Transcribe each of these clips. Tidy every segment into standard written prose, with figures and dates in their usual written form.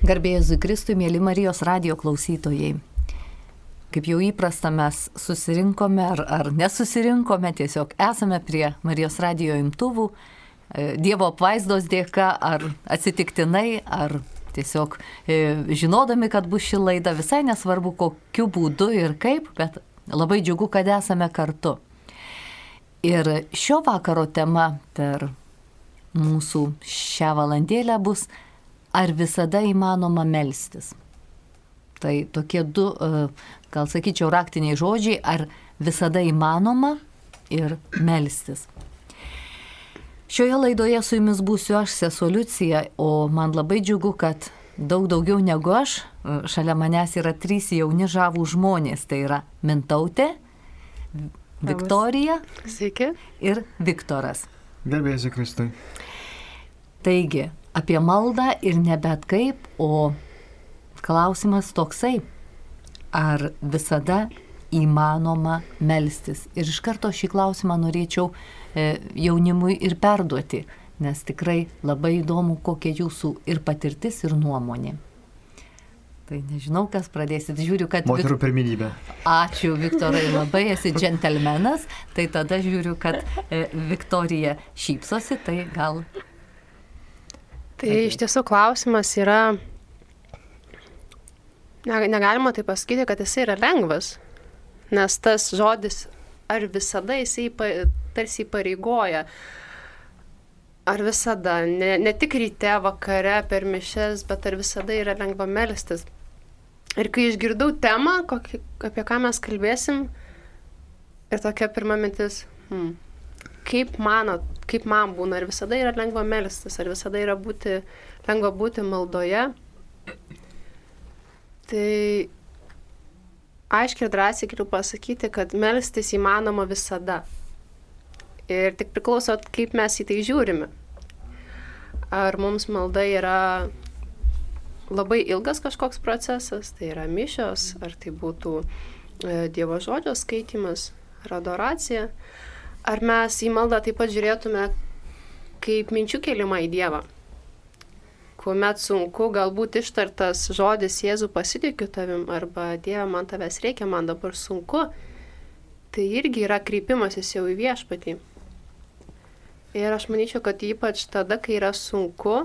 Garbė Jėzui Kristui, mėly Marijos radijo klausytojai. Kaip jau įprasta, mes susirinkome ar nesusirinkome, tiesiog esame prie Marijos radijo imtuvų, Dievo apvaizdos dėka, ar atsitiktinai, ar tiesiog žinodami, kad bus ši laida, visai nesvarbu kokiu būdu ir kaip, bet labai džiugu, kad esame kartu. Ir šio vakaro tema per mūsų šią valandėlę bus: ar visada įmanoma melstis? Tai tokie du, gal sakyčiau, raktiniai žodžiai: ar visada įmanoma ir melstis. Šioje laidoje su jumis būsiu aš, sesuo Liucija, o man labai džiugu, kad daug daugiau negu aš, šalia manęs yra 3 jauni žavūs žmonės. Tai yra Mintautė, Viktorija. Sveiki. Ir Viktoras. Garbė Jėzui Kristui. Taigi, apie maldą ir ne bet kaip, o klausimas toksai: ar visada įmanoma melstis? Ir iš karto šį klausimą norėčiau jaunimui ir perduoti, nes tikrai labai įdomu, kokia jūsų ir patirtis, ir nuomonė. Tai nežinau, kas pradėsit. Žiūriu, kad... Moterų pirmenybė. Ačiū, Viktorai, labai esi džentelmenas. Tai tada žiūriu, kad Viktorija šypsosi, tai gal... Tai iš tiesų klausimas yra, negalima tai pasakyti, kad jisai yra lengvas, nes tas žodis ar visada jisai tarsi įpareigoja, ar visada, ne tik ryte, vakare, per mišias, bet ar visada yra lengva melstis. Ir kai išgirdau temą, apie ką mes kalbėsim, ir tokia pirma mintis, kaip man būna, ar visada yra lengva melstis, ar visada yra lengva būti maldoje. Tai aiškiai ir drąsiai galiu pasakyti, kad melstis įmanoma visada. Ir tik priklauso, kaip mes į tai žiūrime. Ar mums malda yra labai ilgas kažkoks procesas, tai yra mišios, ar tai būtų Dievo žodžio skaitymas, ar adoracija. Ar mes į maldą taip pat žiūrėtume kaip minčių kėlimą į Dievą, kuomet sunku galbūt ištartas žodis Jėzų pasitikiu tavim, arba Dieve man tavęs reikia, man dabar sunku, tai irgi yra kreipimasis jau į viešpatį. Ir aš manyčiau, kad ypač tada, kai yra sunku,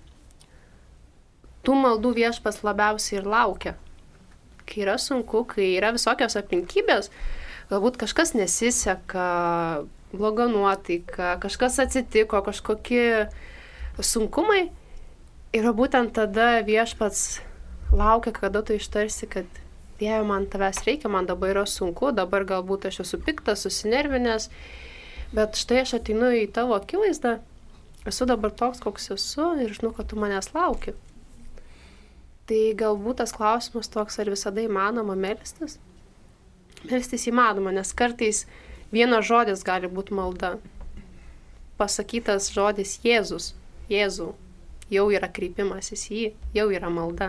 tų maldų viešpats labiausiai ir laukia. Kai yra sunku, kai yra visokios aplinkybės, galbūt kažkas nesiseka, bloga nuotaika, kažkas atsitiko, kažkokie sunkumai. Ir būtent tada viešpats laukia, kada tu ištarsi, kad Dieve, man tavęs reikia, man dabar yra sunku, dabar galbūt aš esu piktas, susinervinęs, bet štai aš ateinu į tavo akivaizdą, esu dabar toks, koks esu ir žinau, kad tu manęs lauki. Tai galbūt tas klausimas toks, ar visada įmanoma melstis? Melstis įmanoma, nes kartais vienas žodis gali būti malda. Pasakytas žodis Jėzus, Jėzų, jau yra kreipimasis į jį, jau yra malda.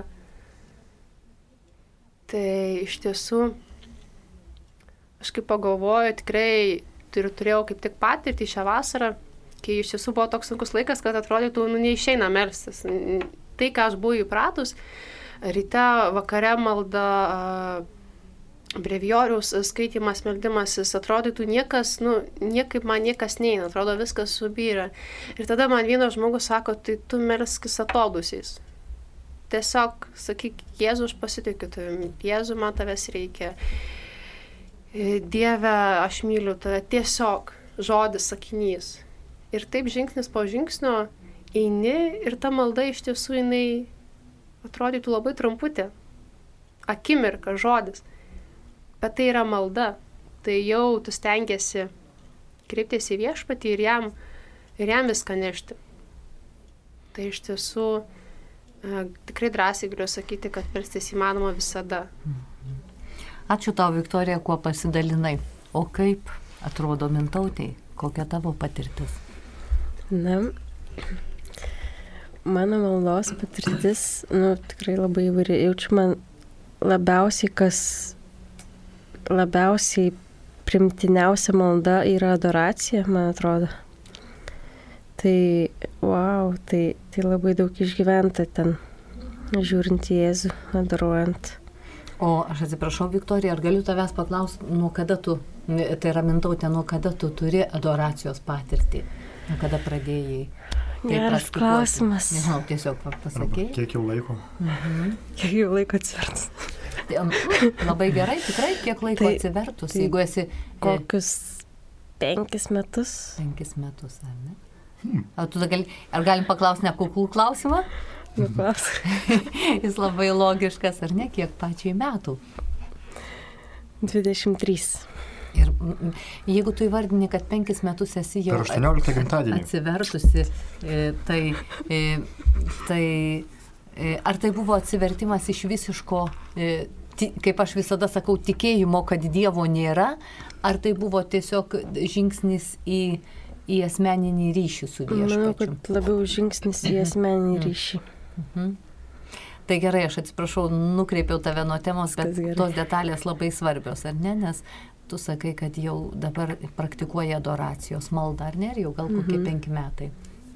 Tai iš tiesų, aš kaip pagalvoju, tikrai turėjau kaip tik patirtį šią vasarą, kai iš tiesų buvo toks sunkus laikas, kad atrodytų, neišeina melstis. Tai, ką aš buvau įpratus, ryte, vakare malda, brevijoriaus skaitymas, meldimasis, atrodytų niekaip man niekas neina, atrodo viskas subyra. Ir tada man vienas žmogus sako, tai tu melskis atodūsiais. Tiesiog sakyk, Jėzu, aš pasitikiu tavim, Jėzu, man tavęs reikia, Dieve, aš myliu tave, tiesiog žodis, sakinys. Ir taip žingsnis po žingsnio eini ir ta malda iš tiesų jinai atrodytų labai trumputė, akimirka, žodis. Bet tai yra malda, tai jau tu stengiasi kreiptis į viešpatį ir jam viską nešti. Tai iš tiesų tikrai drąsiai galiu sakyti, kad melstis įmanoma visada. Ačiū tau, Viktorija, kuo pasidalinai. O kaip atrodo Mintautei? Kokia tavo patirtis? Na, mano maldos patirtis, tikrai labai įvairi. Jaučiu, man labiausiai primtiniausia malda yra adoracija, man atrodo. Tai, wow, tai labai daug išgyventa ten. žiūrint į Jėzų, adoruojant. O aš atsiprašau, Viktorija, ar galiu tavęs paklausti, nuo kada tu, tai yra Mintautė, nuo kada tu turi adoracijos patirtį? Nuo kada pradėjai? Geras klausimas. Nežinau, tiesiog pasakėjai. Kiek jau laiko? Kiek jau laiko atsivertus? Labai gerai, tikrai, kiek laiko atsivertus, jeigu esi... Kokius 5 metus. 5 metus, ar ne? Ar galim paklausti nekuklų klausimą? Jis labai logiškas, ar ne, kiek pačiai metų? 23. Ir jeigu tu įvardini, kad 5 metus esi jau per 18 gimtadienį atsivertusi, tai ar tai buvo atsivertimas iš visiško, kaip aš visada sakau, tikėjimo, kad Dievo nėra, ar tai buvo tiesiog žingsnis į asmeninį ryšį su viešpačiu? Manau, kad labiau žingsnis į asmeninį ryšį. Tai gerai, aš atsiprašau, nukreipiau tave nuo temos, bet tos detalės labai svarbios, ar ne? Nes tu sakai, kad jau dabar praktikuoji adoracijos maldą, ar ne? Ir jau gal kokie 5 metai.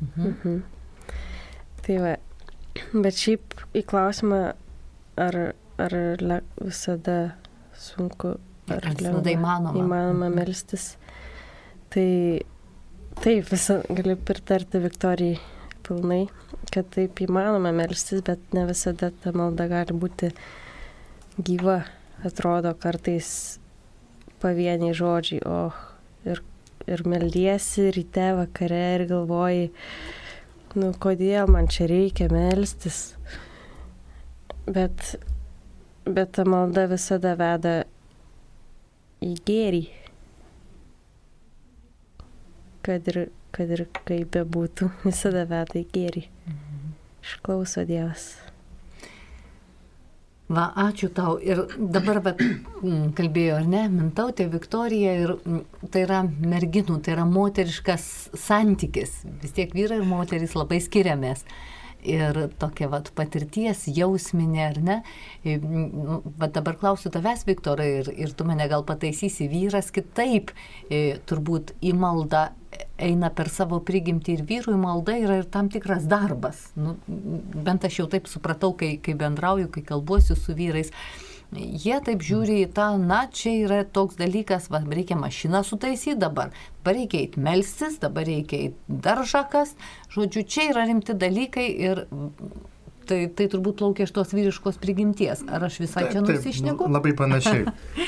Tai va, bet šiaip į klausimą, ar visada sunku, ar visada įmanoma melstis. Tai taip, galiu pritarti Viktorijai pilnai, kad taip įmanoma melstis, bet ne visada ta malda gali būti gyva. Atrodo kartais pavieniai žodžiai, ir meldiesi ryte, vakare ir galvoji, kodėl man čia reikia melstis. Bet ta malda visada veda į gėrį. Kad ir kaip bebūtų, visada veda į gėrį. Išklauso Dievas. Va, ačiū tau. Ir dabar kalbėjo, ar ne, Mintautė, Viktorija, ir tai yra merginų, tai yra moteriškas santykis. Vis tiek vyrai ir moterys labai skiriamės. Ir tokia patirties jausminė, ar ne? Dabar klausiu tavęs, Viktorai, ir tu mane gal pataisysi, vyras kitaip turbūt į maldą eina per savo prigimtį, ir vyrui malda yra ir tam tikras darbas. Bent aš jau taip supratau, kai bendrauju, kai kalbuosiu su vyrais. Jie taip žiūri į tą, čia yra toks dalykas, reikia mašiną sutaisyti dabar reikia eiti melstis, dabar reikia eiti daržakas. Žodžiu, čia yra rimti dalykai ir tai turbūt laukia iš tos vyriškos prigimties. Ar aš visai čia nusišneku? Labai panašiai.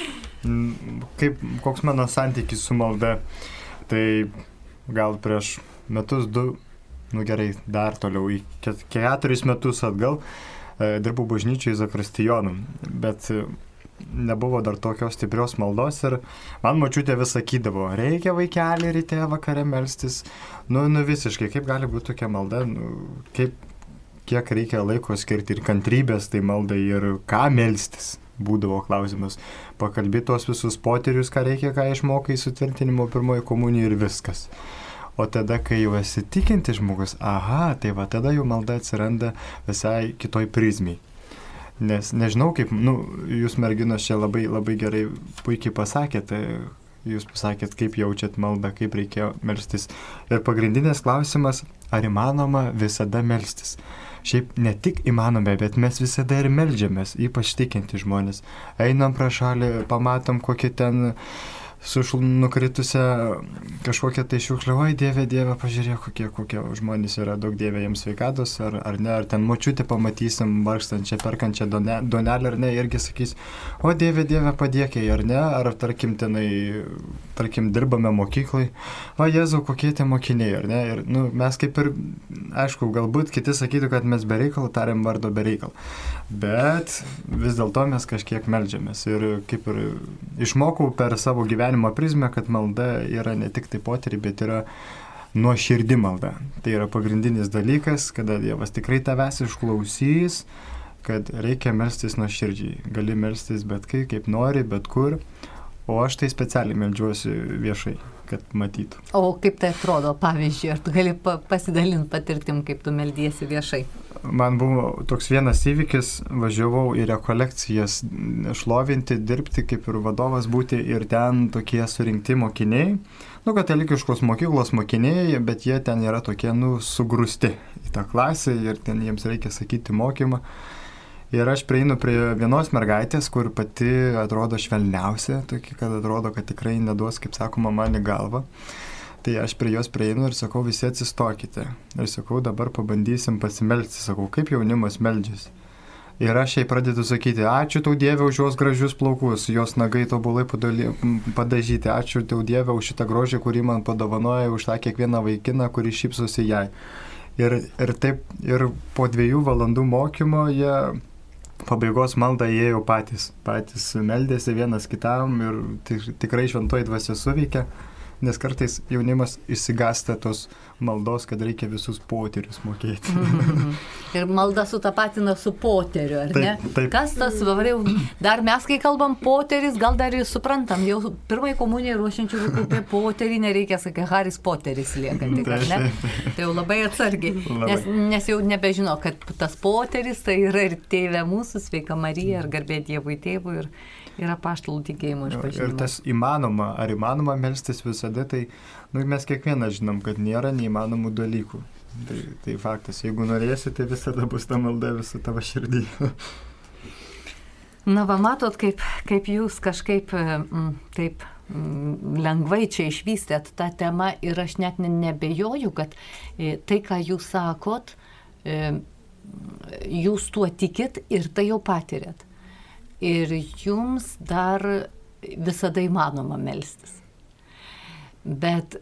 Koks mano santykis su malda, tai gal prieš metus, 2, gerai, dar toliau, 4 metus atgal, dirbau bažnyčiai Zakristijonų, bet nebuvo dar tokios stiprios maldos ir man močiutė vis sakydavo, reikia vaikelį ryte vakare melstis, visiškai, kaip gali būti tokia malda, kiek reikia laiko skirti ir kantrybės tai maldai ir ką melstis, būdavo klausimas, pakalbėti tos visus poterius, ką reikia, ką išmokai sutvirtinimo pirmoji komunija ir viskas. O tada, kai jau esi tikinti žmogus, tai va tada jau malda atsiranda visai kitoj prizmiai. Nes nežinau kaip, jūs merginos čia labai, labai gerai puikiai pasakėte, jūs pasakėt, kaip jaučiat maldą, kaip reikėjo melstis. Ir pagrindinės klausimas, ar įmanoma visada melstis. Šiaip ne tik įmanome, bet mes visada ir meldžiamės, ypač tikinti žmonės. Einam pro šalį, pamatom kokį ten nukritusią kažkokią tai šiukšlę, oi Dieve, pažiūrėk, kokie žmonės yra, daug Dieve jiems sveikatos, ar ne, ar ten močiutę pamatysim, vargstančią, perkančią duonelę, ar ne, irgi sakys, o Dieve, padėkiai, ar ne, ar tarkim dirbame mokyklai, o Jėzau, kokie tie mokiniai, ar ne, ir mes kaip ir, aišku, galbūt kiti sakytų, kad mes be reikalo tariam vardo be reikalo, bet vis dėlto mes kažkiek meldžiamės ir kaip ir išmokau per savo gyvenimo prizmę, kad malda yra ne tik tai poterį, bet yra nuoširdi malda. Tai yra pagrindinis dalykas, kada Dievas tikrai tavęs išklausys, kad reikia melstis nuoširdžiai. Gali melstis bet kaip nori, bet kur, o aš tai specialiai meldžiuosi viešai, kad matytų. O kaip tai atrodo, pavyzdžiui, ar tu gali pasidalinti patirtim, kaip tu meldiesi viešai? Man buvo toks vienas įvykis, važiavau į rekolekcijas šlovinti, dirbti, kaip ir vadovas būti, ir ten tokie surinkti mokiniai, katalikiškos mokyklos mokiniai, bet jie ten yra tokie, sugrūsti į tą klasę ir ten jiems reikia sakyti mokymą. Ir aš prieinu prie vienos mergaitės, kur pati atrodo švelniausia, tokia, kad atrodo, kad tikrai neduos, kaip sakoma, man į galvą. Tai aš prie jos prieinu ir sakau, visi atsistokite. Ir sakau, dabar pabandysim pasimelsti. Sakau, kaip jaunimas meldžiasi. Ir aš jai pradedu sakyti, ačiū tau Dieve už jos gražius plaukus, jos nagai tobulai padažyti, ačiū tau Dieve už šitą grožį, kurį man padovanoja, už tą kiekvieną vaikiną, kuri šypsosi jai. Ir po 2 valandų mokymo jie pabaigos maldą įėjo patys meldėsi vienas kitam ir tikrai šventoji dvasia suveikia, nes kartais jaunimas išsigąsta tos maldos, kad reikia visus poterius mokėti. Ir malda sutapatina su poteriu, ar ne? Taip. Kas tas, dar mes, kai kalbam poteris, gal dar ir suprantam, jau pirmai komunijai ruošiančių vaikų apie poterį nereikia, sakė, Haris Poteris lieka tik, ar ne? Tai jau labai atsargiai, nes jau nebežino, kad tas poteris tai yra ir tėvė mūsų, sveika Marija, ir garbė Dievui tėvui, ir apaštalų tikėjimo išpažinimas. Ir tas įmanoma melstis visada, tai mes kiekvieną žinom, kad nėra neįmanomų dalykų. Tai faktas, jeigu norėsi, tai visada bus ta malda visą tavo širdį. Na, matot, kaip jūs kažkaip taip lengvai čia išvystėt tą temą ir aš net nebejoju, kad tai, ką jūs sakot, jūs tuo tikit ir tai jau patirėt. Ir jums dar visada įmanoma melstis. Bet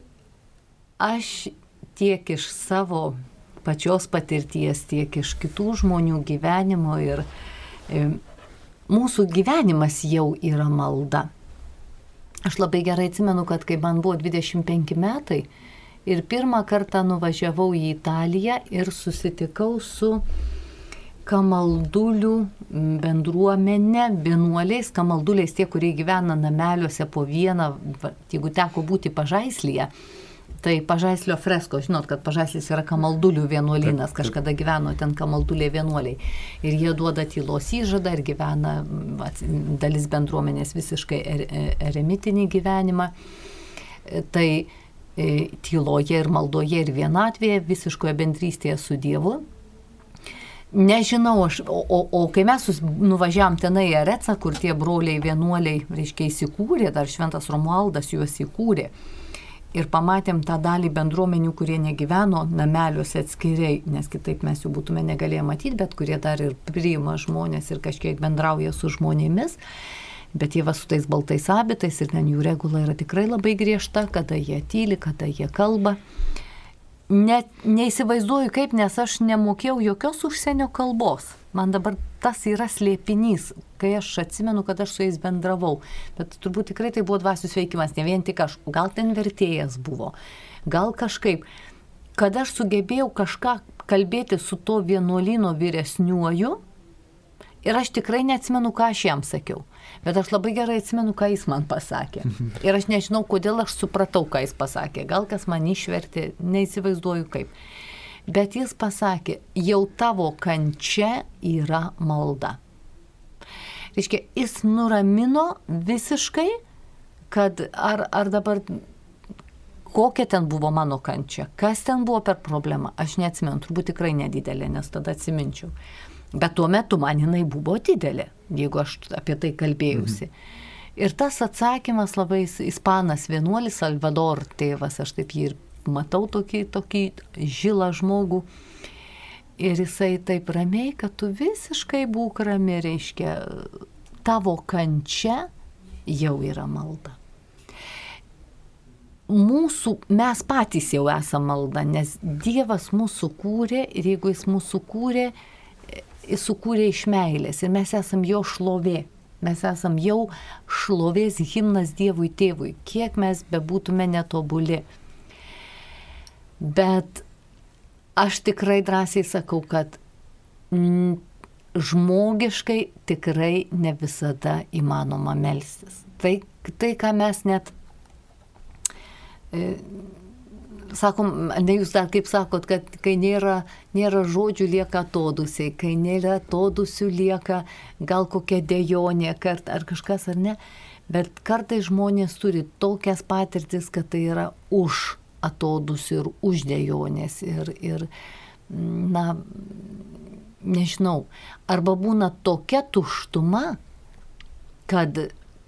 aš tiek iš savo pačios patirties, tiek iš kitų žmonių gyvenimo ir mūsų gyvenimas jau yra malda. Aš labai gerai atsimenu, kad kai man buvo 25 metai ir pirmą kartą nuvažiavau į Italiją ir susitikau su kamaldulių bendruomenė, vienuoliais, kamalduliais tie, kurie gyvena nameliuose po vieną, jeigu teko būti Pažaislyje, tai Pažaislio fresko, žinot, kad Pažaislis yra kamaldulių vienuolynas, kažkada gyveno ten kamalduliai vienuoliai. Ir jie duoda tylos įžadą ir gyvena dalis bendruomenės visiškai eremitinį gyvenimą. Tai tyloje ir maldoje ir vienatvėje, visiškoje bendrystėje su Dievu. Nežinau, o kai mes nuvažiavam tenai į Arecą, kur tie broliai vienuoliai, reiškia, įsikūrė, dar šventas Romualdas juos įkūrė. Ir pamatėm tą dalį bendruomenių, kurie negyveno nameliuose atskiriai, nes kitaip mes jų būtume negalėję matyti, bet kurie dar ir priima žmonės ir kažkiek bendrauja su žmonėmis. Bet jie va su tais baltais abitais ir ten jų regula yra tikrai labai griežta, kada jie tyli, kada jie kalba. Net neįsivaizduoju kaip, nes aš nemokėjau jokios užsienio kalbos. Man dabar tas yra slėpinys, kai aš atsimenu, kad aš su jais bendravau. Bet turbūt tikrai tai buvo dvasios veikimas, ne vien tik aš. Gal ten vertėjas buvo, gal kažkaip. Kad aš sugebėjau kažką kalbėti su to vienuolyno vyresniuoju ir aš tikrai neatsimenu, ką aš jam sakiau. Bet aš labai gerai atsimenu, ką jis man pasakė. Ir aš nežinau, kodėl aš supratau, ką jis pasakė. Gal kas man išvertė, neįsivaizduoju kaip. Bet jis pasakė, jau tavo kančia yra malda. Reiškia, jis nuramino visiškai, kad ar dabar kokia ten buvo mano kančia, kas ten buvo per problemą, aš neatsimenu, turbūt tikrai nedidelė, nes tada atsiminčiau. Bet tuo metu man jinai buvo didelė, jeigu aš apie tai kalbėjausi. Ir tas atsakymas labai ispanas vienuolis, Salvador tėvas, aš taip jį ir matau tokį žilą žmogų. Ir jisai taip ramiai, kad tu visiškai būk rami, reiškia, tavo kančia jau yra malda. Mes patys jau esame malda, nes Dievas mūsų kūrė ir jeigu jis mūsų kūrė, jis sukūrė iš meilės ir mes esam jo šlovė. Mes esam jau šlovės himnas Dievui tėvui, kiek mes bebūtume netobuli. Bet aš tikrai drąsiai sakau, kad žmogiškai tikrai ne visada įmanoma melstis. Tai ką mes net sakom, ne jūs dar kaip sakot, kad kai nėra žodžių lieka atodūsiai, kai nėra atodūsių lieka gal kokia dejonė ar kažkas ar ne, bet kartais žmonės turi tokias patirtis, kad tai yra už atodūsių ir už dejonės ir na, nežinau, arba būna tokia tuštuma, kad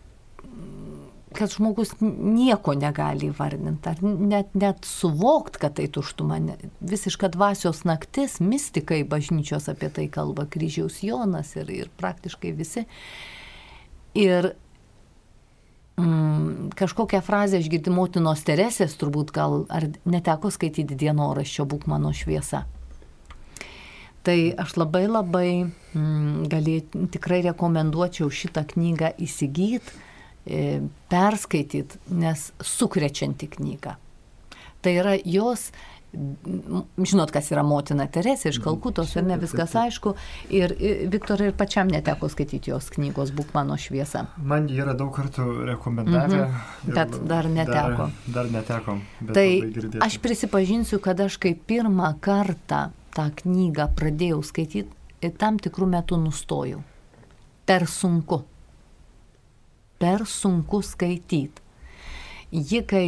žmogus nieko negali įvardinti, ar net suvokt, kad tai tuštuma. Visiška dvasios naktis, mistikai bažnyčios apie tai kalba, Kryžiaus Jonas ir praktiškai visi. Ir kažkokią frazę aš girdžiu motinos Teresės, turbūt gal, ar neteko skaityti dienoraščio Būk mano šviesa. Tai aš labai tikrai rekomenduočiau šitą knygą įsigyti, perskaityti, nes sukrečianti knyga. Tai yra jos, žinot, kas yra motina Teresė iš Kalkutos, ar ne, viskas aišku. Ir Viktorai ir pačiam neteko skaityti jos knygos Būk mano šviesa. Man jį yra daug kartų rekomendavę. Bet dar neteko. Dar neteko. Tai aš prisipažinsiu, kad aš kai pirmą kartą tą knygą pradėjau skaityti, tam tikrų metų nustojau. Per sunku skaityti. Ji, kai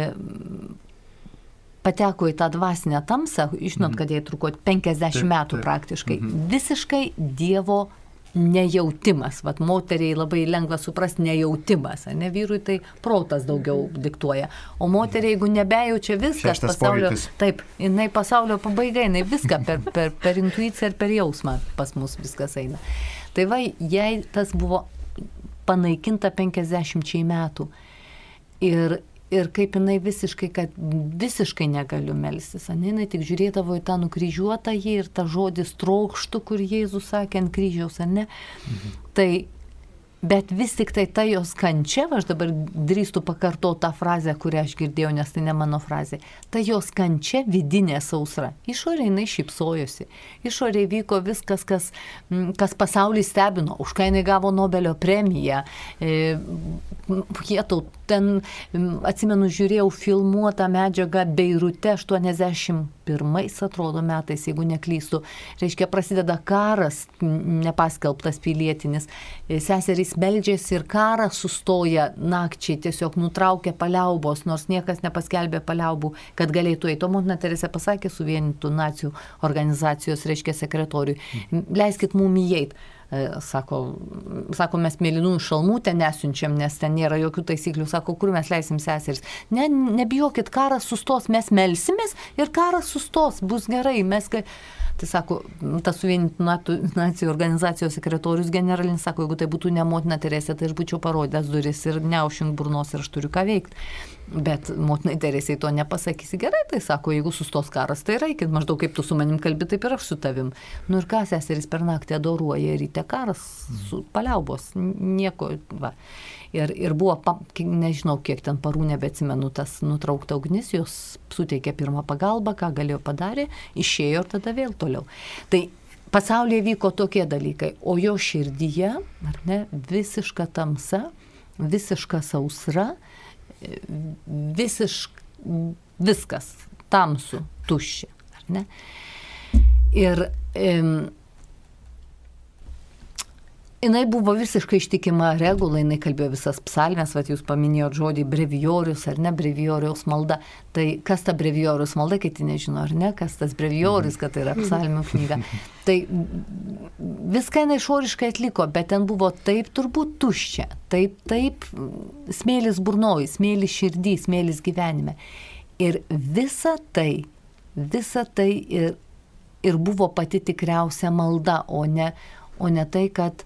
pateko į tą dvasinę tamsą, žinot, kad jai truko 50 metų praktiškai, visiškai Dievo nejautimas. Vat moteriai labai lengva suprasti nejautimas, ne, vyrui tai protas daugiau diktuoja. O moteriai, jeigu nebejaučia viską, pasaulio, taip, jinai pasaulio pabaiga, jinai viską per intuiciją ir per jausmą pas mus viskas eina. Tai va, jai tas buvo panaikinta 50 metų. Ir kaip jinai visiškai negaliu melstis. Jinai tik žiūrėdavo į tą nukryžiuotą jį ir tą žodį trokštų, kur Jėzus sakė ant kryžiaus, ar ne? Tai, bet vis tik tai jos kančia, aš dabar drįstu pakartoti tą frazę, kurią aš girdėjau, nes tai ne mano frazė. Tai jos kančia vidinė sausra. Išoriai jinai šypsojosi. Išoriai vyko viskas, kas pasaulį stebino. Už ką jinai gavo Nobelio premiją. Ten, atsimenu, žiūrėjau filmuotą medžiagą Beirute 81 atrodo metais, jeigu neklystu. Reiškia, prasideda karas, nepaskelbtas pilietinis. Seserys meldžiasi ir karas sustoja nakčiai, tiesiog nutraukia paliaubos, nors niekas nepaskelbė paliaubų, kad galėtų eiti. O motina Teresė pasakė suvienytų nacijų organizacijos, reiškia, sekretoriui, leiskit mum įeit. Sako, mes mėlynųjų šalmų ten nesiunčiam, nes ten nėra jokių taisyklių. Sako, kur mes leisim seseris? Nebijokit, karas sustos, mes melsimės ir karas sustos, bus gerai. Tai sako, tas suvienytų nacijų organizacijos sekretorius generalinis sako, jeigu tai būtų ne motina Teresė, tai aš būčiau parodęs duris ir neužink burnos ir aš turiu ką veikti. Bet motinai Teresei to nepasakysi. Gerai, tai sako, jeigu sustos karas, tai reikit, maždaug kaip tu su manim kalbi, taip ir aš su tavim. Nu ir ką seseris per naktį adoruoja, ryte karas, paliaubos, nieko, va. Ir buvo, nežinau, kiek ten parų, nebeatsimenu, tas nutraukta ugnis, jos suteikė pirmą pagalbą, ką galėjo padarė, išėjo ir tada vėl toliau. Tai pasaulyje vyko tokie dalykai, o jo širdyje, ar ne, visiška tamsa, visiška sausra, viskas tamsu, tuščia, ar ne? Ir jinai buvo visiškai ištikima regulai, jinai kalbėjo visas psalmes, vat jūs paminėjot žodį brevijorius, ar ne, brevijoriaus malda. Tai kas ta brevijorius malda, kiti nežino, ar ne, kas tas brevijorius, kad tai yra psalmių knyga. Tai viską jinai išoriškai atliko, bet ten buvo taip turbūt tuščia, taip smėlis burnoj, smėlis širdį, smėlis gyvenime. Ir visa tai ir buvo pati tikriausia malda, o ne tai, kad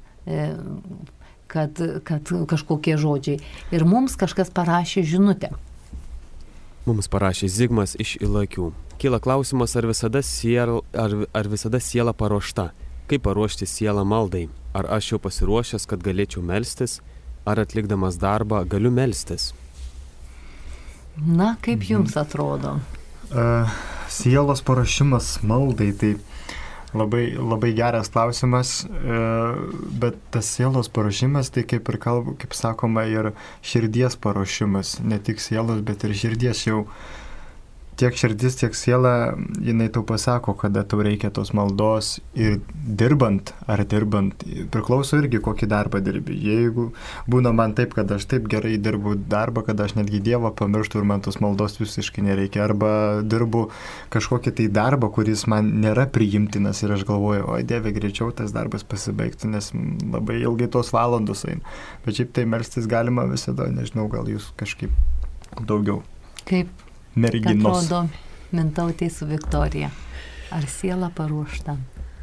kažkokie žodžiai. Ir mums kažkas parašė žinutę. Mums parašė Zigmas iš Ilakių. Kyla klausimas, ar visada siela paruošta? Kaip paruošti sielą maldai? Ar aš jau pasiruošęs, kad galėčiau melstis? Ar atlikdamas darbą galiu melstis? Na, kaip jums atrodo? Sielos paruošimas maldai, tai Labai geras klausimas, bet tas sielos paruošimas, tai kaip sakoma, ir širdies paruošimas, ne tik sielos, bet ir širdies jau. Tiek širdis, tiek siela, jinai tau pasako, kada tau reikia tos maldos ir dirbant, priklauso irgi kokį darbą dirbi. Jeigu būna man taip, kad aš taip gerai dirbu darbą, kad aš netgi Dievą pamirštu ir man tos maldos visiškai nereikia, arba dirbu kažkokį tai darbą, kuris man nėra priimtinas ir aš galvoju, oi Dieve, greičiau tas darbas pasibaigtų, nes labai ilgai tos valandos eina. Bet šiaip tai melstis galima visada, nežinau, gal jūs kažkaip daugiau. Kaip merginos. Atrodo, Mintautė su Viktorija. Ar siela paruošta?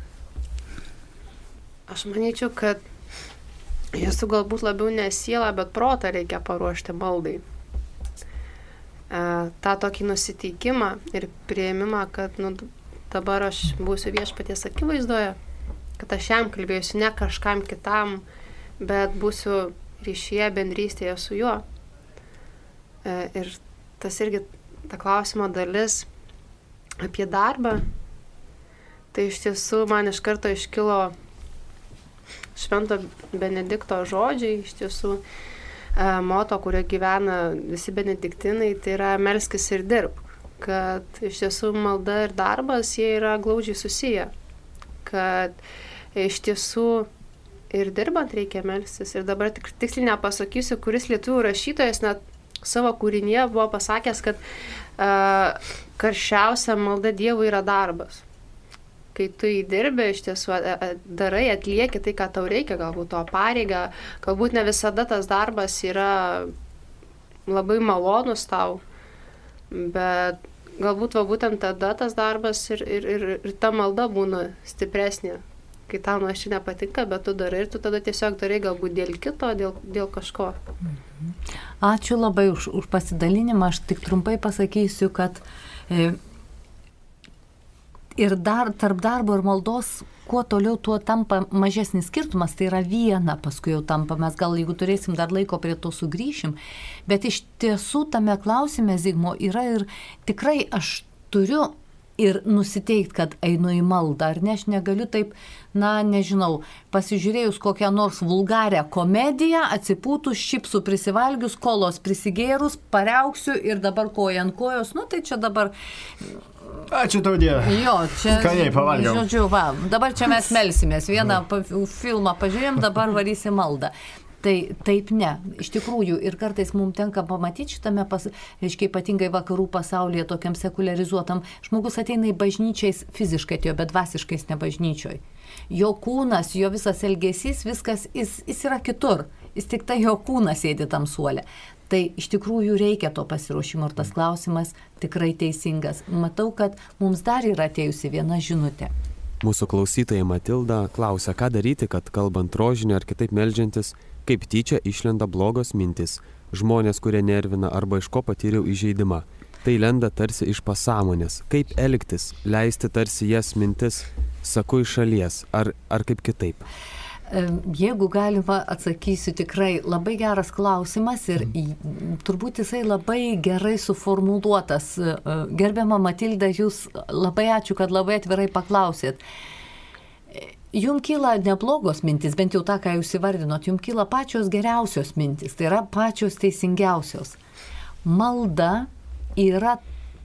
Aš manyčiau, kad esu galbūt labiau ne siela, bet protą reikia paruošti maldai. tą tokį nusiteikimą ir prieimimą, kad dabar aš būsiu viešpaties akivaizdoje, kad aš jam kalbėsiu, ne kažkam kitam, bet būsiu ryšyje, bendrystėje su juo. Ir tas irgi ta klausimo dalis apie darbą, tai iš tiesų man iš karto iškilo Švento Benedikto žodžiai, iš tiesų moto, kurio gyvena visi benediktinai, tai yra melskis ir dirbk, kad iš tiesų malda ir darbas, jie yra glaudžiai susiję, kad iš tiesų ir dirbant reikia melstis. Ir dabar tiksliai nepasakysiu, kuris lietuvių rašytojas net savo kūrinyje buvo pasakęs, kad karščiausia malda Dievui yra darbas. Kai tu įdirbi, iš tiesų darai, atlieki tai, ką tau reikia, galbūt to pareigą, galbūt ne visada tas darbas yra labai malonus tau, bet galbūt būtent tada tas darbas ir ta malda būna stipresnė, kai tau nuoširdžiai nepatinka, bet tu darai ir tu tada tiesiog darai galbūt dėl kito, dėl kažko. Ačiū labai už pasidalinimą, aš tik trumpai pasakysiu, kad ir tarp darbo ir maldos, kuo toliau, tuo tampa mažesnis skirtumas, tai yra viena, paskui jau tampa, mes gal jeigu turėsim dar laiko prie to sugrįšim, bet iš tiesų tame klausime, Zigmo, yra ir tikrai aš turiu ir nusiteikt, kad einu į maldą, ar ne, aš negaliu taip, nežinau, pasižiūrėjus kokią nors vulgarią komediją, atsipūtus, šipsų prisivalgius, kolos prisigėrus, pareauksiu ir dabar koja ant kojos, tai čia dabar... Ačiū tau, Dieve. Jo, čia... Skaniai pavalgiau. Žodžiu, dabar čia mes melsimės, vieną filmą pažiūrėjom, dabar varysim maldą. Tai taip ne, iš tikrųjų ir kartais mums tenka pamatyti šitame, reiškia, ypatingai vakarų pasaulyje, tokiam sekuliarizuotam, žmogus ateina į bažnyčiais fiziškai atėjo, bet dvasiškais ne bažnyčioj. Jo kūnas, jo visas elgesys, viskas, jis yra kitur, jis tik tai jo kūnas sėdi tam suole. Tai iš tikrųjų reikia to pasiruošimo ir tas klausimas tikrai teisingas. Matau, kad mums dar yra atėjusi viena žinutė. Mūsų klausytoja Matilda klausia, ką daryti, kad kalbant rožinį ar kitaip meldžiantis, kaip tyčia išlenda blogos mintis, žmonės, kurie nervina arba iš ko patyriau įžeidimą. Tai lenda tarsi iš pasąmonės. Kaip elgtis, leisti tarsi jas mintis, saku iš šalies, ar kaip kitaip? Jeigu galima, atsakysiu, tikrai labai geras klausimas ir turbūt jisai labai gerai suformuluotas. Gerbiama Matilda, jūs labai ačiū, kad labai atvirai paklausėt. Jums kyla neblogos mintis, bent jau tą, ką jūs įvardinot, jums kyla pačios geriausios mintis, tai yra pačios teisingiausios. Malda yra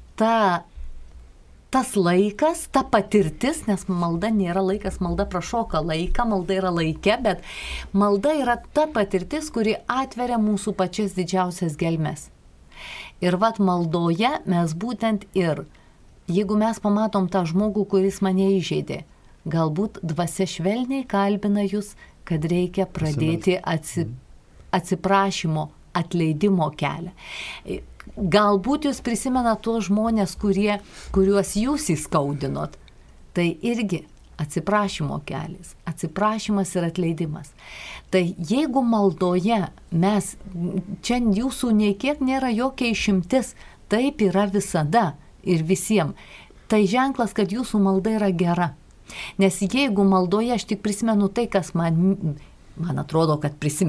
tas laikas, ta patirtis, nes malda nėra laikas, malda prašoka laiką, malda yra laike, bet malda yra ta patirtis, kuri atveria mūsų pačias didžiausias gelmes. Ir maldoje mes būtent ir, jeigu mes pamatom tą žmogų, kuris mane įžeidė, galbūt dvasia švelniai kalbina jūs, kad reikia pradėti atsiprašymo, atleidimo kelią. Galbūt jūs prisimena tuos žmonės, kuriuos jūs įskaudinot. Tai irgi atsiprašymo kelias, atsiprašymas ir atleidimas. Tai jeigu maldoje čia jūsų nei kiek nėra jokia išimtis, taip yra visada ir visiems. Tai ženklas, kad jūsų malda yra gera. Nes jeigu maldoje aš tik prisimenu tai, kas man atrodo, kad prisimenu.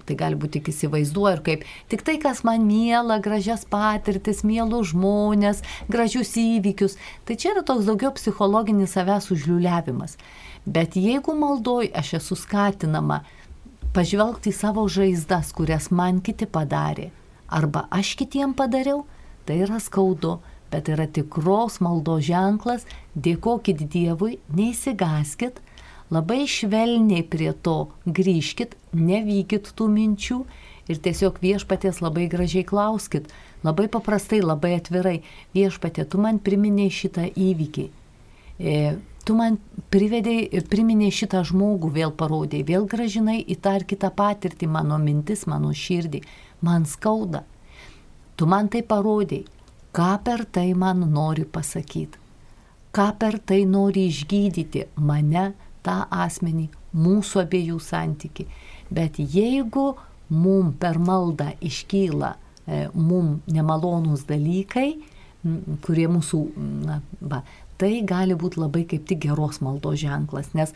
Tai gali būti tik įsivaizduoju ir kaip tik tai, kas man miela, gražias patirtis, mielus žmonės, gražius įvykius. Tai čia yra toks daugiau psichologinis savęs užliuliavimas. Bet jeigu maldoj aš esu skatinama pažvelgti į savo žaizdas, kurias man kiti padarė, arba aš kitiem padariau, tai yra skaudu, bet yra tikros maldos ženklas, dėkokit Dievui, neįsigaskit, labai švelniai prie to grįžkit, nevykit tų minčių ir tiesiog Viešpaties labai gražiai klauskit, labai paprastai, labai atvirai, Viešpatie, tu man priminėjai šitą įvykį, tu man priminėjai šitą žmogų, vėl parodėjai, vėl gražinai į tą ar kitą patirtį, mano mintis, mano širdį, man skauda, tu man tai parodėjai. Ką per tai man nori pasakyti, ką per tai nori išgydyti mane, tą asmenį, mūsų abiejų santyki. Bet jeigu mum per maldą iškyla mum nemalonūs dalykai, kurie mūsų, tai gali būti labai kaip tik geros maldos ženklas, nes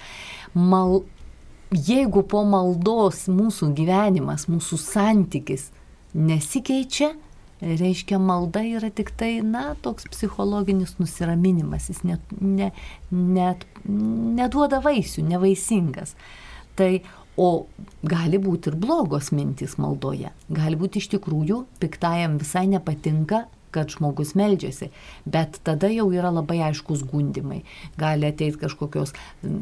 jeigu po maldos mūsų gyvenimas, mūsų santykis nesikeičia, reiškia, malda yra tik tai, toks psichologinis nusiraminimas, jis net neduoda vaisių, nevaisingas. Tai, o gali būti ir blogos mintys maldoje. Gali būti iš tikrųjų, piktajam visai nepatinka, kad žmogus meldžiasi, bet tada jau yra labai aiškus gundimai. Gali ateiti kažkokios,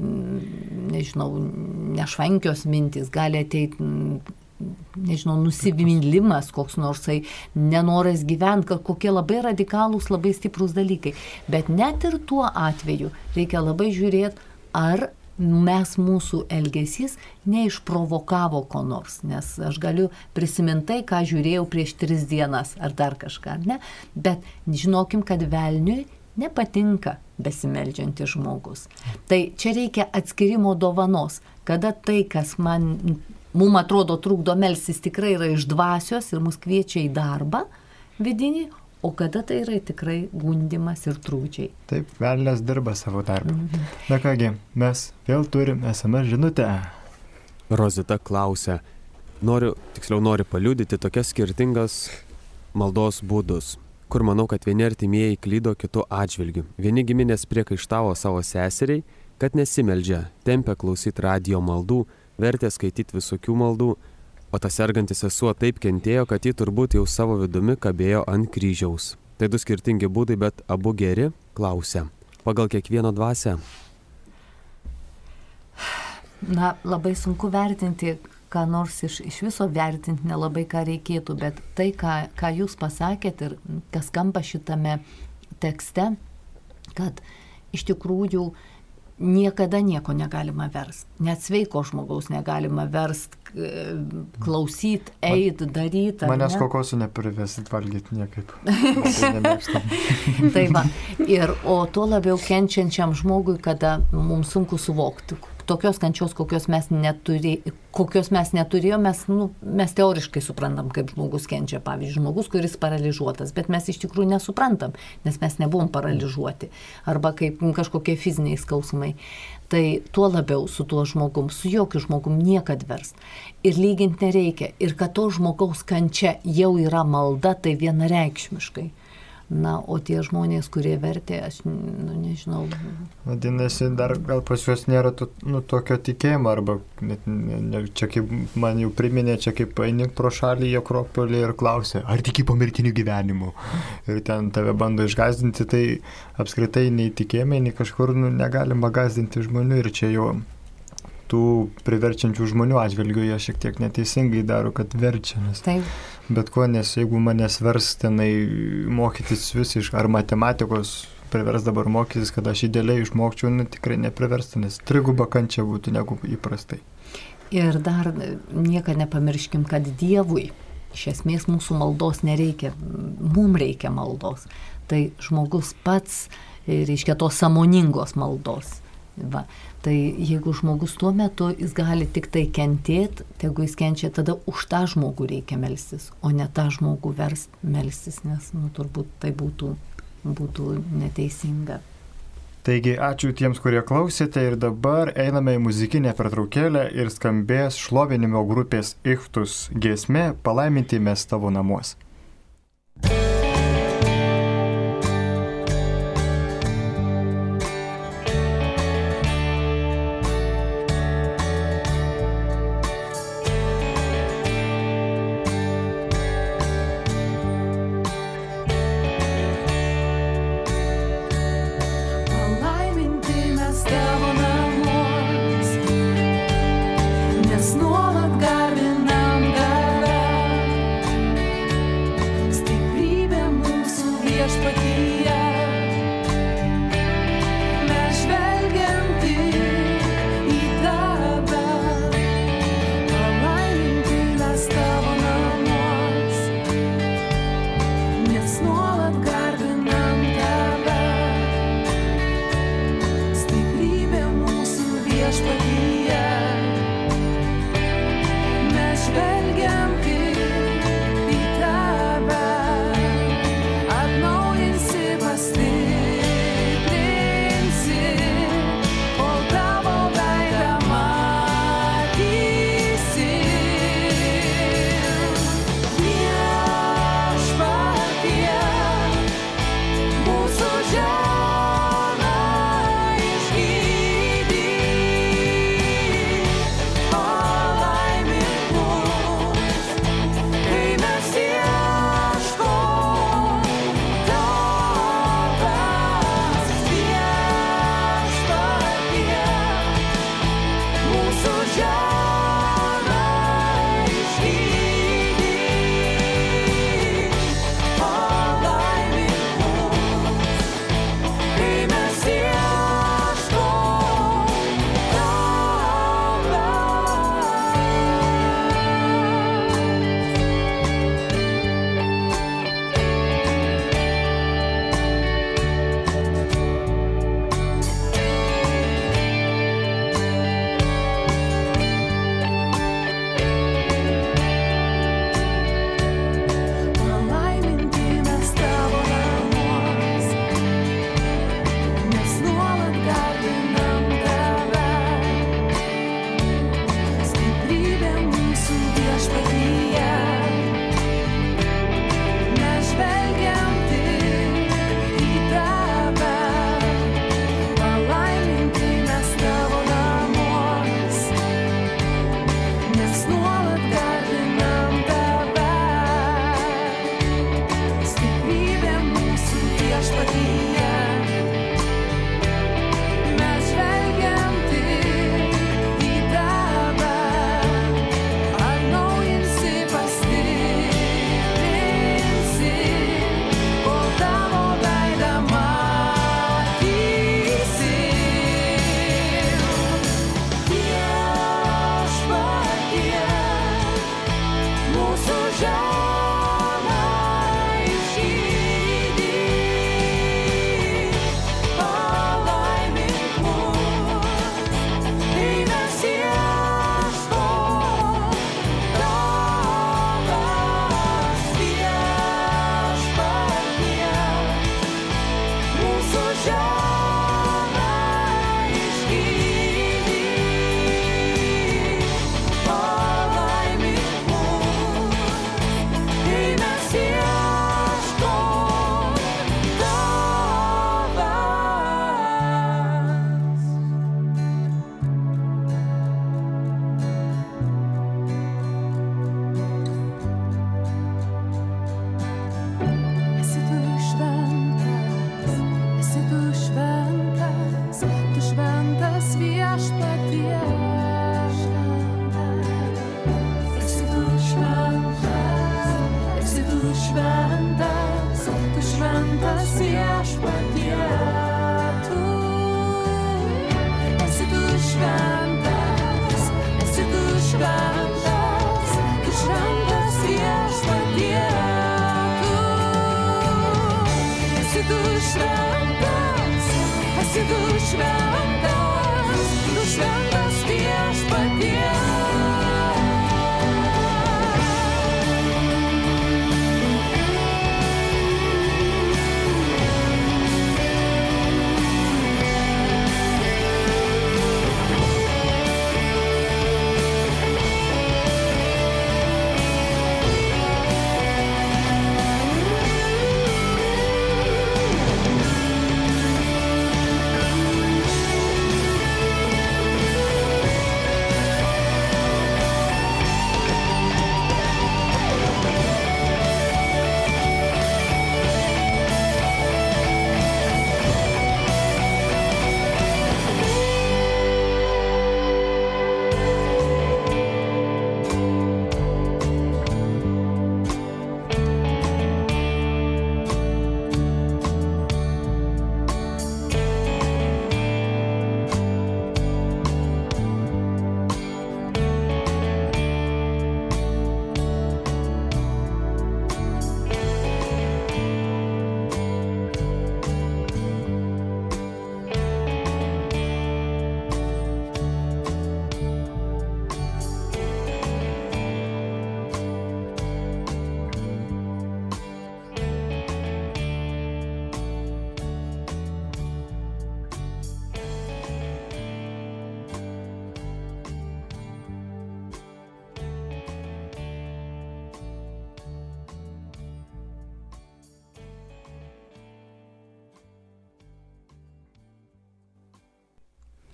nešvankios mintys, gali ateiti nusivylimas, koks nors nenoras gyventi, kokie labai radikalūs, labai stiprūs dalykai. Bet net ir tuo atveju reikia labai žiūrėti, ar mūsų elgesys neišprovokavo ko nors. Nes aš galiu prisiminti tai, ką žiūrėjau prieš 3 dienas ar dar kažką, ne? Bet žinokim, kad velniui nepatinka besimeldžiantis žmogus. Tai čia reikia atskirimo dovanos, kada tai, kas mums atrodo trukdo melstis, tikrai yra iš dvasios ir mus kviečia į darbą vidinį, o kada tai yra tikrai gundimas ir trūkdžiai. Taip, velnias dirba savo darbą. Na kągi, mes vėl turim SMS žinutę. Rozita klausia, nori paliudyti tokias skirtingas maldos būdus, kur manau, kad vieni artimieji klydo kitų atžvilgių. Vieni giminės priekaištavo savo seseriai, kad nesimeldžia, tempia klausyti radio maldų, vertė skaityti visokių maldų, o tas sergantis sesuo taip kentėjo, kad ji turbūt jau savo vidumi kabėjo ant kryžiaus. Tai 2 skirtingi būdai, bet abu geri, klausia. Pagal kiekvieną dvasią? Labai sunku vertinti, ką nors iš viso vertinti, nelabai ką reikėtų, bet tai, ką jūs pasakėt ir kas skamba šitame tekste, kad iš tikrųjų niekada nieko negalima verst. Net sveiko žmogaus negalima verst, klausyt, eit, daryt. Manęs kokosų neprivesit valgyti niekaip. Tai va. O tuo labiau kenčiančiam žmogui, kada mums sunku suvokti. Tokios kančios, kokios mes neturėjome, mes teoriškai suprantam, kaip žmogus kenčia. Pavyzdžiui, žmogus, kuris paralyžiuotas, bet mes iš tikrųjų nesuprantam, nes mes nebuvom paralyžiuoti. Arba kaip kažkokie fiziniai skausmai. Tai tuo labiau su tuo žmogum, su jokiu žmogum niekad verst. Ir lyginti nereikia. Ir kad to žmogaus kančia jau yra malda, tai vienareikšmiškai. O tie žmonės, kurie vertė, aš nežinau. Vadinasi, dar gal pas juos nėra tokio tikėjimo, arba čia kaip man jau priminė, čia kaip eini pro šalį į Akropolį ir klausia, ar tiki pomirtiniu gyvenimu. Ir ten tave bando išgąsdinti, tai apskritai nei tikėjimai, nei kažkur negalima gąsdinti žmonių ir čia jau tų priverčiančių žmonių atžvilgių jie šiek tiek neteisingai daro, kad verčia. Taip. Bet ko, nes jeigu manęs vers tenai mokytis ar matematikos privers dabar mokytis, kad aš idealiai išmokčiau, tikrai nepriversta, nes 3 kančia būtų negu įprastai. Ir dar niekada nepamirškim, kad Dievui iš esmės mūsų maldos nereikia, mums reikia maldos. Tai žmogus pats reiškia tos sąmoningos maldos. Va. Tai jeigu žmogus tuo metu jis gali tik tai kentėti, jeigu jis kenčia, tada už tą žmogų reikia melstis, o ne tą žmogų verst melstis, nes turbūt tai būtų neteisinga. Taigi ačiū tiems, kurie klausėte ir dabar einame į muzikinę pertraukėlę ir skambės šlovinimo grupės Ichtus giesmė Palaiminti mes tavo namuos.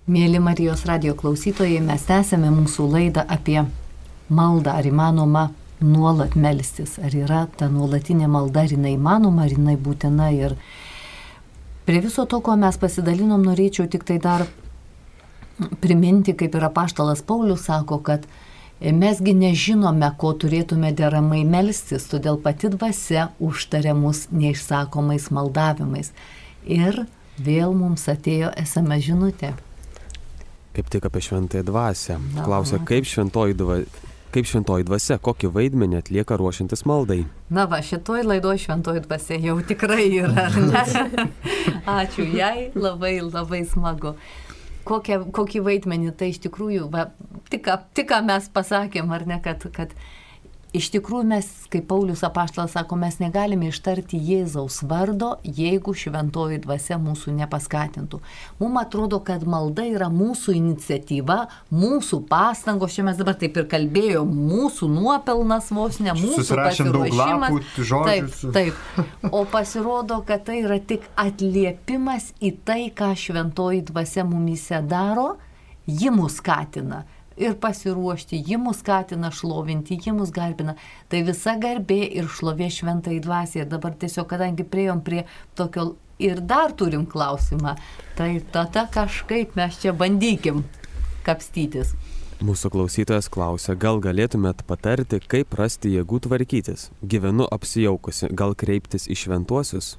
Mėly Marijos radijo klausytojai, mes tęsėme mūsų laidą apie maldą, ar įmanoma nuolat melstis, ar yra ta nuolatinė malda, ar jinai įmanoma, ar jinai būtina. Ir prie viso to, ko mes pasidalinom, norėčiau tik tai dar priminti, kaip ir apaštalas Paulius sako, kad mesgi nežinome, ko turėtume deramai melstis, todėl pati dvasia užtaria mus neišsakomais maldavimais. Ir vėl mums atėjo SMS žinutė. Kaip tik apie šventąją dvasią. Klausia, kaip šventoji dvasia, kokį vaidmenį atlieka ruošiantis maldai? Na va, šitoj laidoj šventoji dvasia jau tikrai yra, ar ne? Ačiū jai, labai, labai smagu. Kokį vaidmenį, tai iš tikrųjų, va, tik ką mes pasakėm, ar ne, kad iš tikrųjų mes, kaip Paulius apaštalas sako, mes negalime ištarti Jėzaus vardo, jeigu šventoji dvasia mūsų nepaskatintų. Mums atrodo, kad malda yra mūsų iniciatyva, mūsų pastangos, čia mes dabar taip ir kalbėjom, mūsų nuopelnas vos ne, mūsų pasiruošimas. Taip. O pasirodo, kad tai yra tik atliepimas į tai, ką šventoji dvasia mumyse daro, ji mus skatina. Ir pasiruošti, ji mus skatina šlovinti, ji mus garbina. Tai visa garbė ir šlovė šventai dvasiai. Ir dabar tiesiog, kadangi priejom prie tokio ir dar turim klausimą, tai tada kažkaip mes čia bandykim kapstytis. Mūsų klausytojas klausia, gal galėtumėt patarti, kaip rasti jėgų tvarkytis? Gyvenu apsijaukusi, gal kreiptis į šventuosius?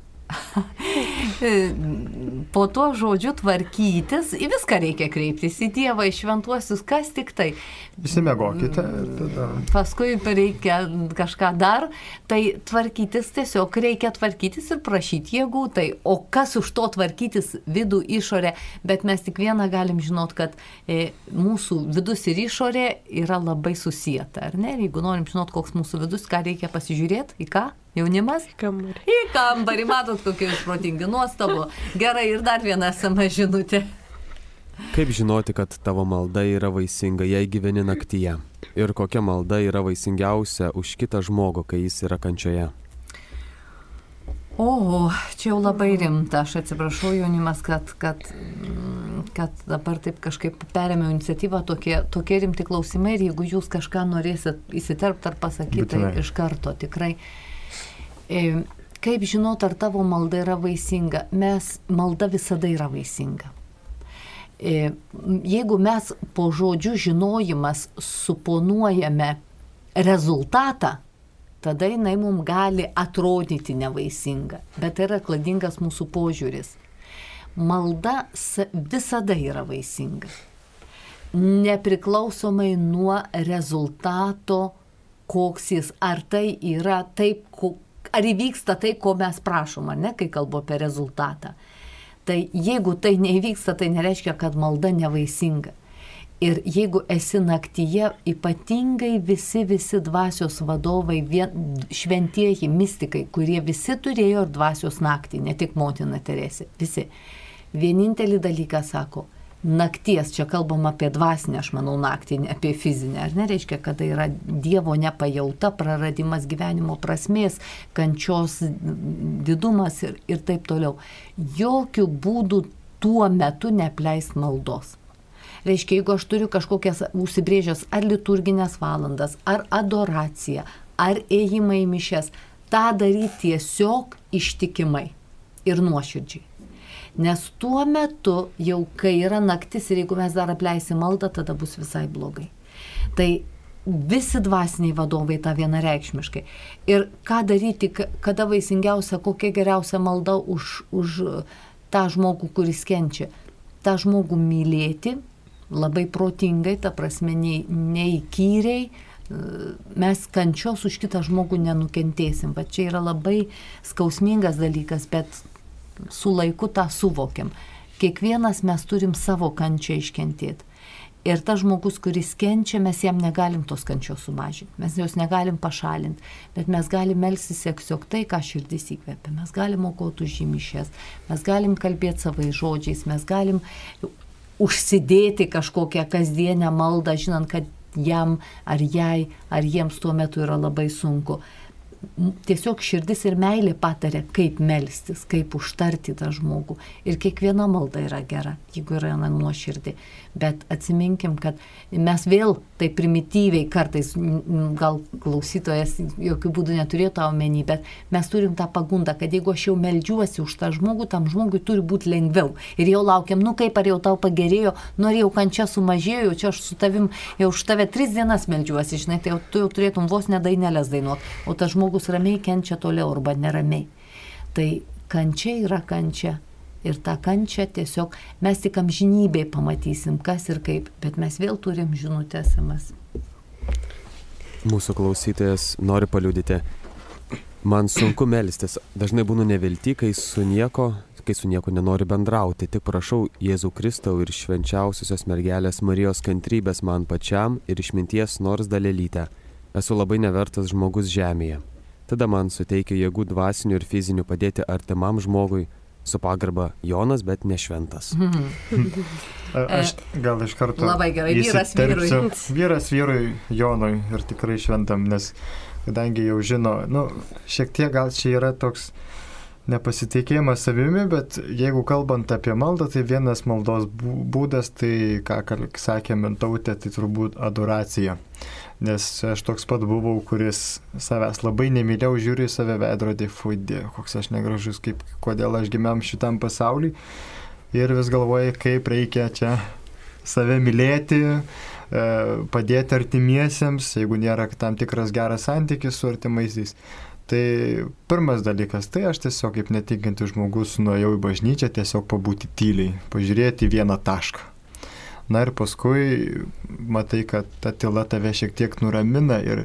Po to žodžiu tvarkytis, į viską reikia kreiptis, į Dievą, į šventuosius, kas tik tai. Įsimiegokite. Paskui reikia kažką dar, tai tvarkytis tiesiog reikia tvarkytis ir prašyti jėgų. Tai, o kas už to tvarkytis vidų, išorę, bet mes tik vieną galim žinot, kad mūsų vidus ir išorė yra labai susieta, ar ne? Jeigu norim žinot, koks mūsų vidus, ką reikia pasižiūrėti, į ką? Jaunimas? Kambarį. Į kambarį, matot, kokie išprotingi, nuostabu. Gerai, ir dar viena SMS žinutė. Kaip žinoti, kad tavo malda yra vaisinga, jei gyveni naktyje? Ir kokia malda yra vaisingiausia už kitą žmogų, kai jis yra kančioje? O, čia jau labai rimta. Aš atsiprašau, jaunimas, kad dabar taip kažkaip perėmiau iniciatyvą, tokie rimti klausimai, ir jeigu jūs kažką norėsit įsiterpti ar pasakyti, tai iš karto tikrai. Kaip žinot, ar tavo malda yra vaisinga? Malda visada yra vaisinga. Jeigu mes po žodžių žinojimas suponuojame rezultatą, tada jinai mums gali atrodyti nevaisinga, bet tai yra klaidingas mūsų požiūris. Malda visada yra vaisinga, nepriklausomai nuo rezultato, koks jis, ar tai yra taip, ar įvyksta tai, ko mes prašom, ar ne, kai kalbu apie rezultatą. Tai jeigu tai neįvyksta, tai nereiškia, kad malda nevaisinga. Ir jeigu esi naktyje, ypatingai visi dvasios vadovai, šventieji mistikai, kurie visi turėjo ir dvasios naktį, ne tik motina Teresė, visi. Vienintelį dalyką sako, nakties, čia kalbam apie dvasinę, aš manau, naktį, apie fizinę, ar nereiškia, kad tai yra Dievo nepajauta, praradimas gyvenimo prasmės, kančios didumas ir taip toliau. Jokių būdų tuo metu nepleist maldos. Reiškia, jeigu aš turiu kažkokias užsibrėžęs ar liturginės valandas, ar adoraciją, ar ėjimą į mišias, tą daryti tiesiog ištikimai ir nuoširdžiai. Nes tuo metu, jau kai yra naktis ir jeigu mes dar apleisim maldą, tada bus visai blogai. Tai visi dvasiniai vadovai tą vienareikšmiškai. Ir ką daryti, kada vaisingiausia, kokia geriausia malda už tą žmogų, kuris kenčia. tą žmogų mylėti, labai protingai, ta prasme, neįkyriai, mes kančios už kitą žmogų nenukentėsim. Bet čia yra labai skausmingas dalykas, bet su laiku tą suvokiam. Kiekvienas mes turim savo kančią iškentėti. Ir tas žmogus, kuris kenčia, mes jam negalim tos kančios sumažinti, mes jos negalim pašalinti, bet mes galim melstis tiesiog tai, ką širdis įkvepia. Mes galim aukoti už jį mišias, mes galim kalbėti savais žodžiais, mes galim užsidėti kažkokią kasdienę maldą, žinant, kad jam ar jai, ar jiems tuo metu yra labai sunku. tiesiog širdis ir meilė patarė, kaip melstis, kaip užtarti tą žmogų. Ir kiekviena malda yra gera, jeigu yra nuoširdį. Bet atsiminkim, kad mes vėl tai primityviai kartais, gal klausytojas jokių būdų neturėjo tą omeny, bet mes turim tą pagundą, kad jeigu aš jau meldžiuosi už tą žmogų, tam žmogui turi būti lengviau. Ir jau laukiam, kaip ar jau tau pagerėjo, norėjau kančia sumažėjo, čia aš su tavim, jau už tave 3 dienas meldžiuosi, žinai, tai jau tu jau turėtum vos nedainelės dainuoti, o tas žmogus ramiai kenčia toliau arba neramiai. Tai kančia yra kančia. Ir tą kančią tiesiog mes tik amžinybėj pamatysim, kas ir kaip, bet mes vėl turim žinutės SMS. Mūsų klausytojas nori paliudyti. Man sunku melstis, dažnai būnu nevilty, kai su nieko nenoriu bendrauti. Tik prašau Jėzų Kristau ir švenčiausiosios mergelės Marijos kantrybės man pačiam ir išminties nors dalelytę. Esu labai nevertas žmogus žemėje. Tada man suteikia jėgų dvasinių ir fizinių padėti artimam žmogui. Su pagarba Jonas, bet ne šventas. Aš gal iš karto labai gerai, vyras vyrui Jonui ir tikrai šventam, nes kadangi jau žino, šiek tiek gal čia yra toks nepasitikėjimas savimi, bet jeigu kalbant apie maldą, tai vienas maldos būdas, tai ką sakė Mintautė, tai turbūt adoracija. Nes aš toks pat buvau, kuris savęs labai nemylėjau, žiūriu į save veidrodį, fuidė, koks aš negražus, kodėl aš gimiam šitam pasauliui. Ir vis galvoju, kaip reikia čia save mylėti, padėti artimiesiems, jeigu nėra tam tikras geras santykis su artimaisiais. Tai pirmas dalykas, tai aš tiesiog kaip netikintis žmogus nuėjau į bažnyčią, tiesiog pabūti tyliai, pažiūrėti vieną tašką. Na ir paskui matai, kad ta tyla tave šiek tiek nuramina ir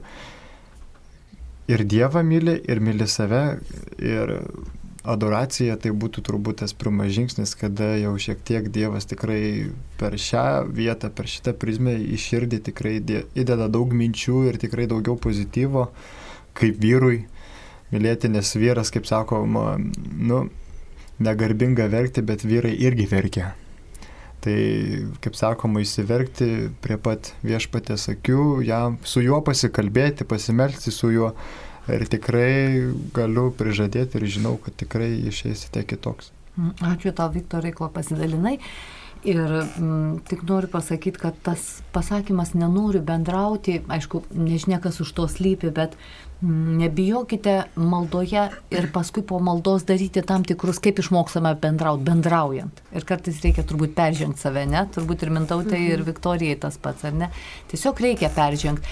Dievą myli, ir myli save, ir adoracija tai būtų turbūt tas pirmas žingsnis, kada jau šiek tiek Dievas tikrai per šią vietą, per šitą prizmę į širdį tikrai įdeda daug minčių ir tikrai daugiau pozityvo, kaip vyrui mylėti, nes vyras, kaip sakoma, negarbinga verkti, bet vyrai irgi verkia. Tai, kaip sakoma, įsiverkti prie pat Viešpaties akių, su juo pasikalbėti, pasimelsti su juo ir tikrai galiu prižadėti ir žinau, kad tikrai išeisite kitoks. Ačiū tau, Viktorai, kuo pasidalinai. Ir tik noriu pasakyti, kad tas pasakymas nenoriu bendrauti, aišku, nežinia, kas už to slypi, bet nebijokite maldoje ir paskui po maldos daryti tam tikrus, kaip išmoksame bendraujant. Ir kartais reikia turbūt peržengti save, ne? Turbūt ir Mintautė, ir Viktorijai tas pats, ar ne? Tiesiog reikia peržengti.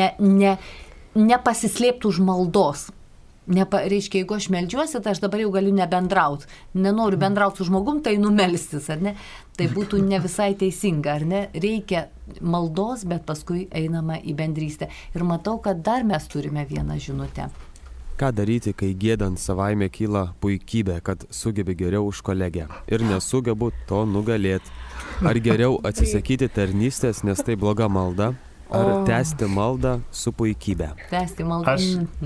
Nepasislėpti už maldos. Reiškia, jeigu aš meldžiuosi, tai aš dabar jau galiu nebendrauti. Nenoriu bendrauti su žmogum, tai numelstis, ar ne? Tai būtų ne visai teisinga, ar ne? Reikia maldos, bet paskui einama į bendrystę. Ir matau, kad dar mes turime vieną žinutę. Ką daryti, kai giedant savaime kyla puikybė, kad sugebi geriau už kolegę ir nesugebu to nugalėti? Ar geriau atsisakyti tarnystės, nes tai bloga malda? Ar tęsti maldą su puikybė? Tęsti maldą.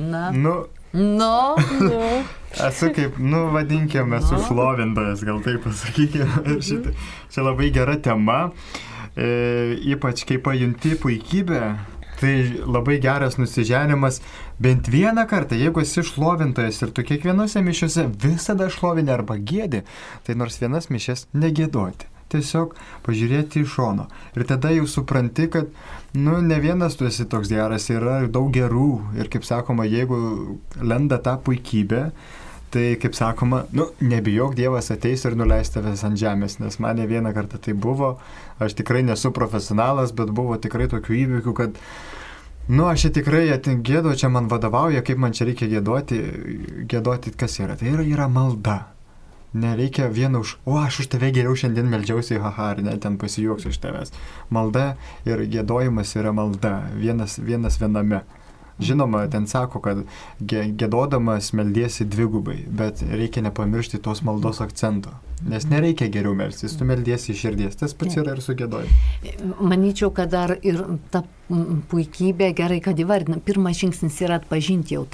Esu kaip, vadinkime, esu šlovintojas, gal taip pasakykime. Čia labai gera tema, ypač kai pajunti puikybę, tai labai geras nusiženimas. Bent vieną kartą, jeigu esi šlovintojas ir tu kiekvienose mišiuose visada šlovinė arba giedi, tai nors vienas mišes negėdoti. Tiesiog pažiūrėti iš šono. Ir tada jau supranti, kad ne vienas tu esi toks geras, yra daug gerų. Ir kaip sakoma, jeigu lenda ta puikybė, tai kaip sakoma, nebijok, Dievas ateis ir nuleis tavęs ant žemės. Nes mane vieną kartą tai buvo, aš tikrai nesu profesionalas, bet buvo tikrai tokių įvykių, kad aš čia tikrai gėdu, čia man vadovauja, kaip man čia reikia gėdoti, kas yra. Tai yra malda. Nereikia vieno aš už tave geriau šiandien meldžiausi, ar ne, ten pasijuoksiu iš tavęs. Malda ir gėdojimas yra malda, vienas viename. Žinoma, ten sako, kad gėdodamas meldiesi dvigubai, bet reikia nepamiršti tos maldos akcento. Nes nereikia geriau melstis, tu meldiesi iš širdies, tas pats yra ir su gėdojimu. Manyčiau, kad dar ir ta puikybė, gerai, kad įvardina, pirmas žingsnis yra atpažinti jau tą.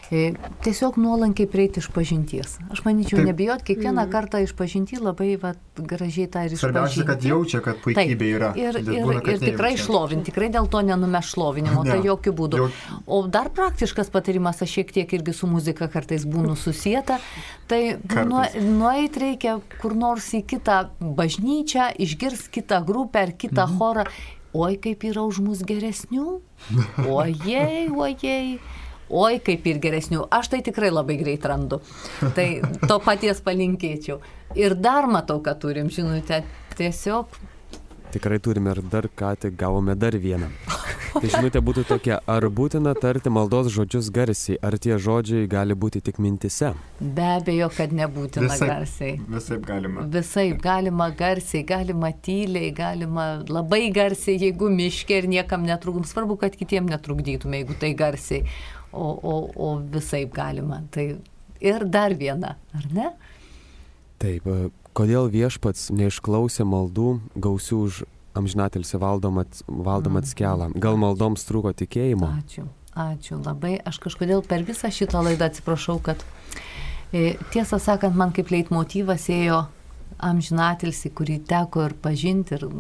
Tiesiog nuolankiai prieiti iš pažinties. Aš manyčiau, nebijot, kiekvieną kartą iš pažinti labai gražiai tą ir išpažinti. Svarbiausia, kad jaučia, kad puikybė yra. Ir tikrai šlovinti, tikrai dėl to nenumeš šlovinimo, tai jokių būdų. O dar praktiškas patarimas, aš šiek tiek irgi su muzika kartais būnu susieta, tai nueit reikia kur nors į kitą bažnyčią, išgirs kitą grupę ar kitą chorą. Oi, kaip yra už mus geresnių. Ojei. Oi, kaip ir geresnių. Aš tai tikrai labai greit randu. Tai to paties palinkėčiau. Ir dar matau, kad turim, žinote, tiesiog. Tikrai turime ir dar ką tik gavome dar vieną. Tai žinutė būtų tokia, ar būtina tarti maldos žodžius garsiai, ar tie žodžiai gali būti tik mintise? Be abejo, kad nebūtina garsiai. Visaip galima. Visaip galima garsiai, galima tyliai, galima labai garsiai, jeigu miške ir niekam netrukdom. Svarbu, kad kitiem netrukdytume, jeigu tai garsiai. O visaip galima. Tai ir dar viena, ar ne? Taip, kodėl viešpats neišklausė maldų gausių už amžinatilsį valdomą Mackelą? Gal maldoms trūko tikėjimo? Ačiū labai. Aš kažkodėl per visą šitą laidą atsiprašau, kad tiesą sakant, man kaip leitmotyvas ėjo amžinatilsį, kurį teko ir pažinti ir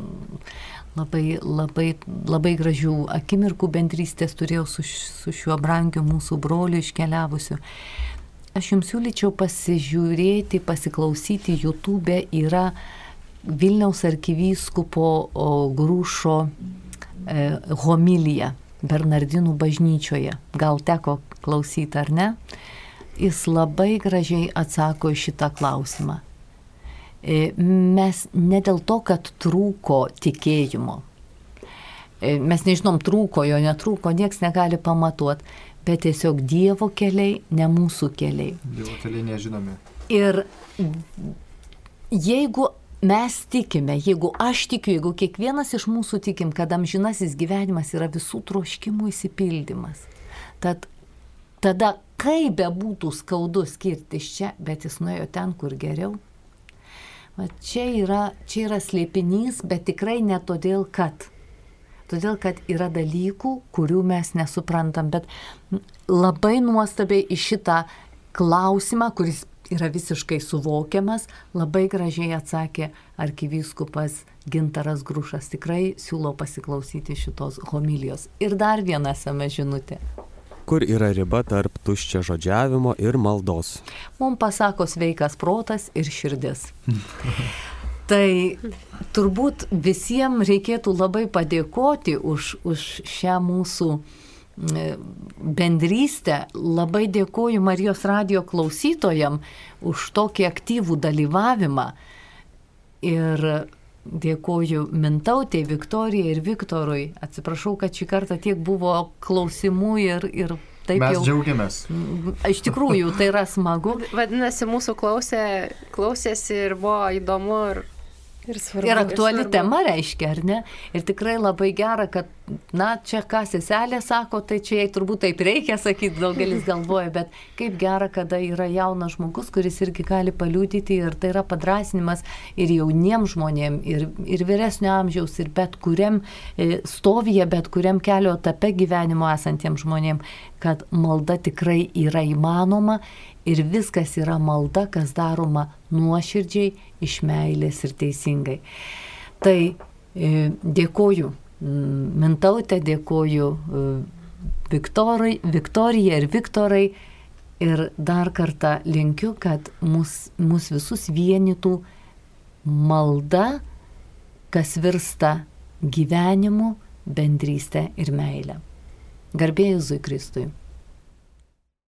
labai gražių akimirkų bendrystės turėjau su šiuo brangiu mūsų broliu iškeliavusiu. Aš jums siūlyčiau pasižiūrėti, pasiklausyti, YouTube yra Vilniaus arkivyskupo Grušo homilija Bernardinų bažnyčioje. Gal teko klausyti ar ne? Jis labai gražiai atsako į šitą klausimą. Mes ne dėl to, kad trūko tikėjimo. Mes nežinom, trūko jo, netrūko, nieks negali pamatuoti, bet tiesiog Dievo keliai, ne mūsų keliai. Dievo keliai nežinomi. Ir jeigu mes tikime, jeigu aš tikiu, jeigu kiekvienas iš mūsų tikim, kad amžinasis gyvenimas yra visų troškimų išsipildymas, tad tada, kaip be būtų skaudu skirtis čia, bet jis nuėjo ten, kur geriau. Čia yra slėpinys, bet tikrai ne todėl, kad yra dalykų, kurių mes nesuprantam, bet labai nuostabiai į šitą klausimą, kuris yra visiškai suvokiamas, labai gražiai atsakė arkivyskupas Gintaras Grušas. Tikrai siūlau pasiklausyti šitos homilijos. Ir dar viena sema žinutė. Kur yra riba tarp tuščia žodžiavimo ir maldos? Mums pasako sveikas protas ir širdis. Tai turbūt visiems reikėtų labai padėkoti už šią mūsų bendrystę. Labai dėkoju Marijos radijo klausytojam už tokį aktyvų dalyvavimą. Ir dėkoju Mintautei, Viktorijai ir Viktorui. Atsiprašau, kad šį kartą tiek buvo klausimų ir taip mes jau... Mes džiaugiamės. Iš tikrųjų, tai yra smagu. Vadinasi, mūsų klausėsi ir buvo įdomu ir svarbu. Ir aktuali tema reiškia, ar ne? Ir tikrai labai gera, kad, čia ką seselė sako, tai čia jai turbūt taip reikia sakyti, daugelis galvoja, bet kaip gera, kada yra jaunas žmogus, kuris irgi gali paliudyti ir tai yra padrasinimas ir jauniems žmonėm, ir vyresnio amžiaus, ir bet kuriam stovyje, bet kuriam kelio etape gyvenimo esantiems žmonėm, kad malda tikrai yra įmanoma ir viskas yra malda, kas daroma nuoširdžiai, iš meilės ir teisingai. Tai dėkoju Mintautė, dėkoju Viktorija ir Viktorai ir dar kartą linkiu, kad mus visus vienytų malda, kas virsta gyvenimu, bendrystė ir meilė. Garbė Jėzui Kristui.